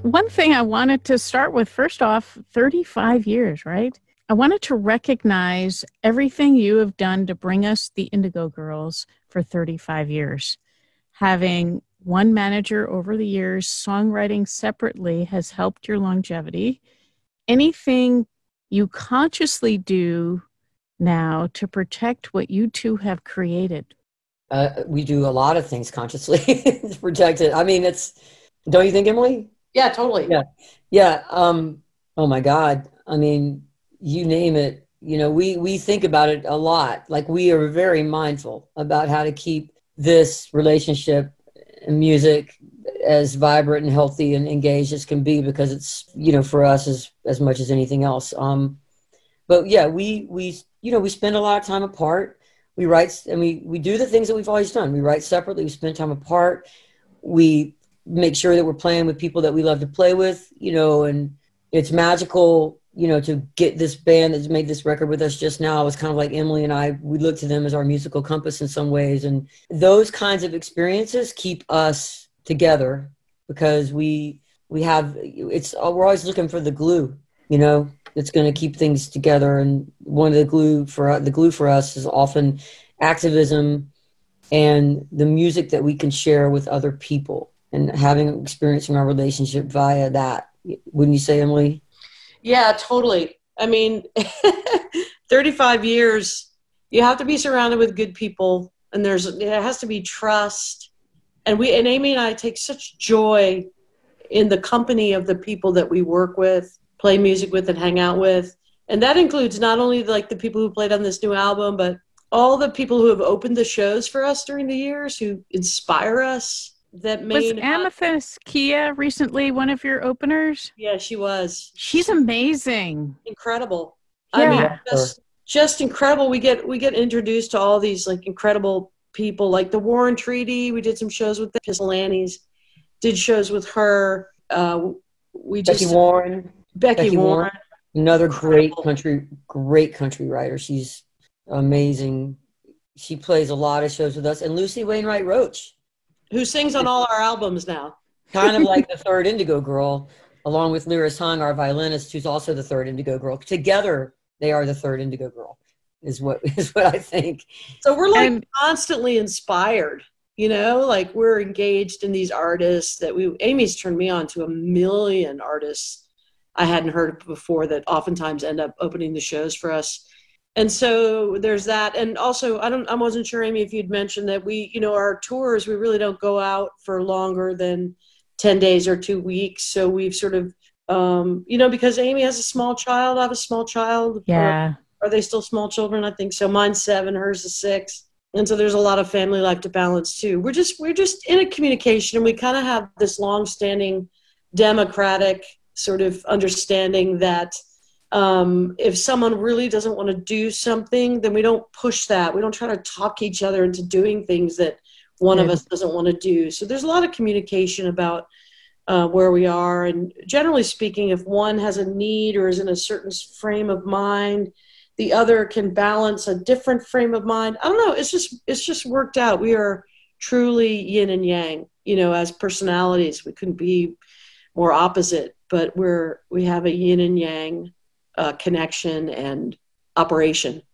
One thing I wanted to start with, first off, 35 years, right? I wanted to recognize everything you have done to bring us the Indigo Girls for 35 years. Having one manager over the years, songwriting separately has helped your longevity. Anything you consciously do now to protect what you two have created? We do a lot of things consciously to protect it. I mean, don't you think, Emily? Yeah, totally. Yeah. Yeah. Oh my God. I mean, you name it, we think about it a lot. Like we are very mindful about how to keep this relationship and music as vibrant and healthy and engaged as can be because it's, for us as much as anything else. But yeah, we spend a lot of time apart. We write and we do the things that we've always done. We write separately, we spend time apart. We make sure that we're playing with people that we love to play with, and it's magical, to get this band that's made this record with us just now. It's kind of like Emily and I, we look to them as our musical compass in some ways. And those kinds of experiences keep us together because we have, we're always looking for the glue, that's going to keep things together. And one of the glue for us is often activism and the music that we can share with other people and having experiencing our relationship via that. Wouldn't you say, Emily? Yeah, totally. I mean, 35 years, you have to be surrounded with good people, and there has to be trust. And Amy and I take such joy in the company of the people that we work with, play music with, and hang out with. And that includes not only like the people who played on this new album, but all the people who have opened the shows for us during the years, who inspire us. That Was may not. Amethyst Kia recently one of your openers? Yeah, she was. She's amazing. Incredible. I mean, Yeah. just incredible. We get introduced to all these like incredible people, like the Warren Treaty. We did some shows with the Pistolantes. Did shows with her. We Becky just Warren. Becky Becky Warren, Warren. another Incredible. great country writer. She's amazing. She plays a lot of shows with us. And Lucy Wainwright Roach, Who sings on all our albums now. kind of like the third Indigo Girl, along with Lyris Hung, our violinist, who's also the third Indigo Girl. Together, they are the third Indigo Girl, is what is what I think. So we're like And constantly inspired, like we're engaged in these artists Amy's turned me on to a million artists I hadn't heard of before that oftentimes end up opening the shows for us. And so there's that. And also, I wasn't sure, Amy, if you'd mentioned that our tours, we really don't go out for longer than 10 days or 2 weeks. So we've sort of, because Amy has a small child, I have a small child, or yeah, are they still small children? I think so. Mine's 7, hers is 6. And so there's a lot of family life to balance too. We're just in a communication, and we kind of have this long-standing democratic sort of understanding that if someone really doesn't want to do something, then we don't push that. We don't try to talk each other into doing things that one of good. us doesn't want to do. So there's a lot of communication about where we are. And generally speaking, if one has a need or is in a certain frame of mind, the other can balance a different frame of mind. I don't know. It's just worked out. We are truly yin and yang, as personalities. We couldn't be more opposite, but we have a yin and yang connection and operation.